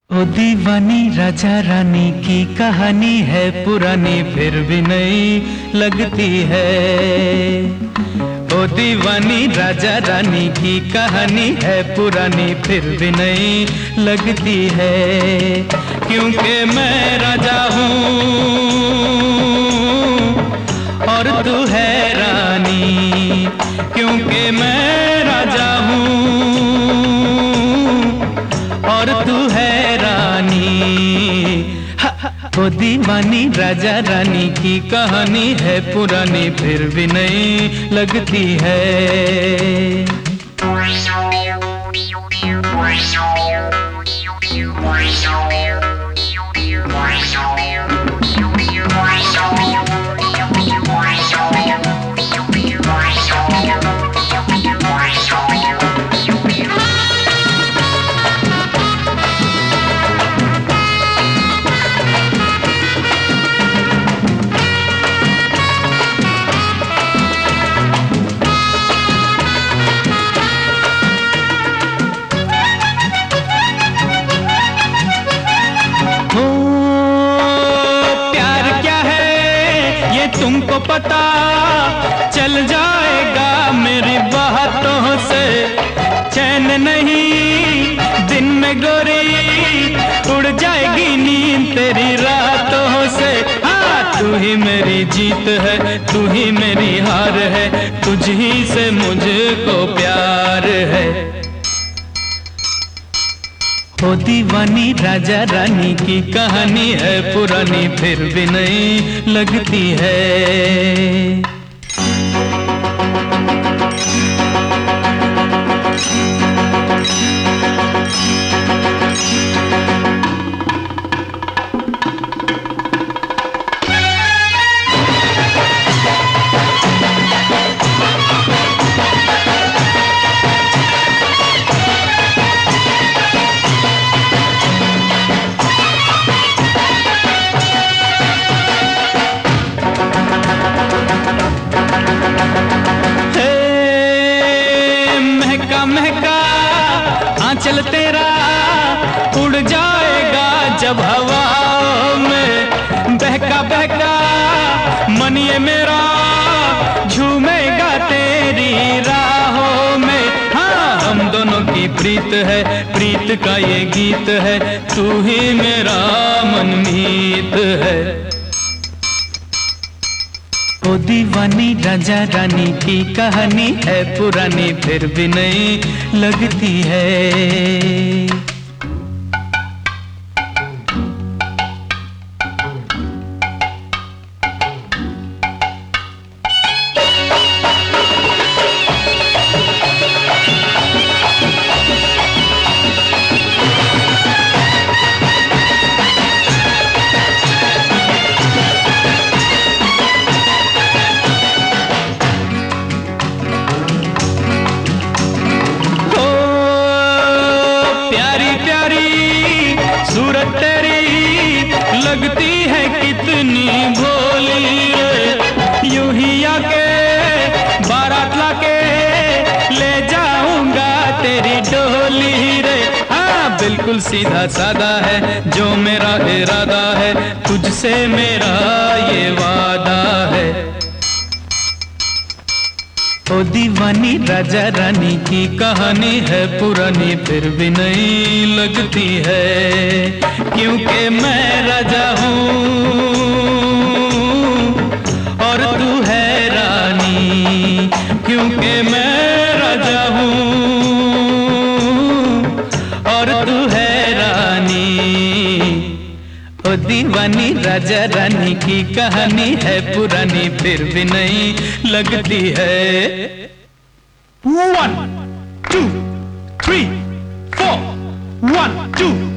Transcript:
ओ दीवानी राजा रानी की कहानी है पुरानी फिर भी नई लगती है। ओ दीवानी राजा रानी की कहानी है पुरानी फिर भी नई लगती है। क्योंकि मैं राजा हूँ और तू है रानी, क्योंकि मैं राजा हूँ और तू है रानी। ओ दीवानी राजा रानी की कहानी है पुरानी फिर भी नई लगती है। तुमको पता चल जाएगा मेरी बातों से, चैन नहीं दिन में गोरी उड़ जाएगी नींद तेरी रातों से। हाँ, तू ही मेरी जीत है, तू ही मेरी हार है, तुझ ही से मुझको प्यार है। ओ दीवानी राजा रानी की कहानी है पुरानी फिर भी नई लगती है। महका आंचल तेरा उड़ जाएगा जब हवाओं में, बहका बहका मन ये मेरा झूमेगा तेरी राहों में। हाँ, हम दोनों की प्रीत है, प्रीत का ये गीत है, तू ही मेरा मनमीत है। ओ दीवानी राजा रानी की कहानी है पुरानी फिर भी नई लगती है। सूरत तेरी लगती है कितनी भोली रे, यूं ही आके बारात लाके ले जाऊंगा तेरी डोली रे। हाँ, बिल्कुल सीधा सादा है जो मेरा इरादा है, तुझसे मेरा ये वादा है। ओ दीवानी राजा रानी की कहानी है पुरानी फिर भी नई लगती है। क्योंकि मैं राजा हूँ और तू है रानी, क्योंकि मैं राजा हूँ और तू है रानी। ओ दीवानी राजा रानी की कहानी है पुरानी फिर भी नई लगती है। 1 2 3 4 1 2